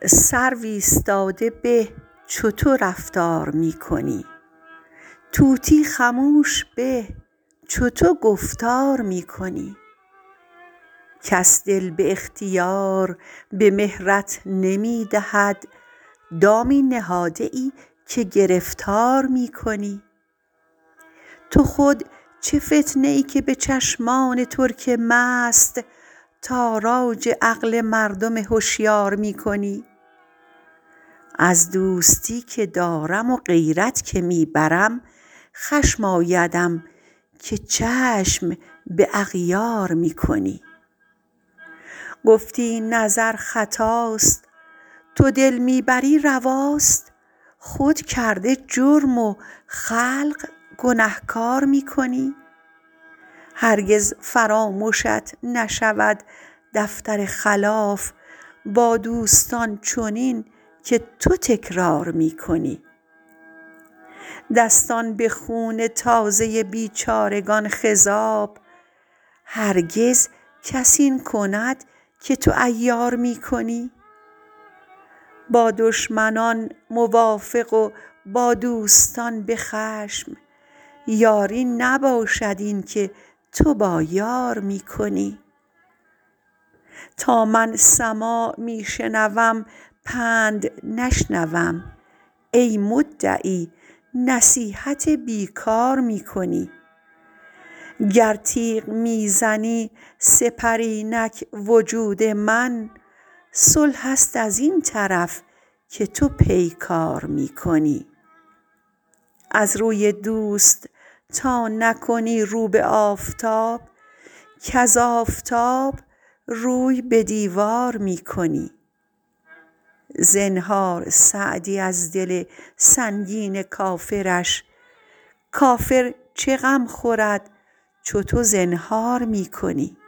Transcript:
سرو ایستاده به چو تو رفتار می کنی. طوطی خموش به چو تو گفتار می کنی. کس دل به اختیار به مهرت نمی دهد، دامی نهاده ای که گرفتار می کنی. تو خود چه فتنه ای که به چشمان ترک مست تاراج عقل مردم هشیار می کنی. از دوستی که دارم و غیرت که می برم، خشم آیدم که چشم به اغیار می کنی. گفتی نظر خطاست، تو دل می بری رواست، خود کرده جرم و خلق گنهکار می کنی. هرگز فرامشت نشود دفتر خلاف، با دوستان چنین که تو تکرار می کنی. دستان به خون تازه بیچارگان خضاب، هرگز کس این کند که تو عیار می کنی. با دشمنان موافق و با دوستان به خشم، یاری نباشد این که تو با یار می کنی. تا من سماع می شنوم پند نشنوم، ای مدعی نصیحت بیکار می کنی. گر تیغ می زنی سپر اینک وجود من، صلح است از این طرف که تو پیکار می کنی. از روی دوست تا نکنی رو به آفتاب، کز آفتاب روی به دیوار می کنی. زنهار سعدی از دل سنگین کافرش، کافر چه غم خورد چو تو زنهار می کنی.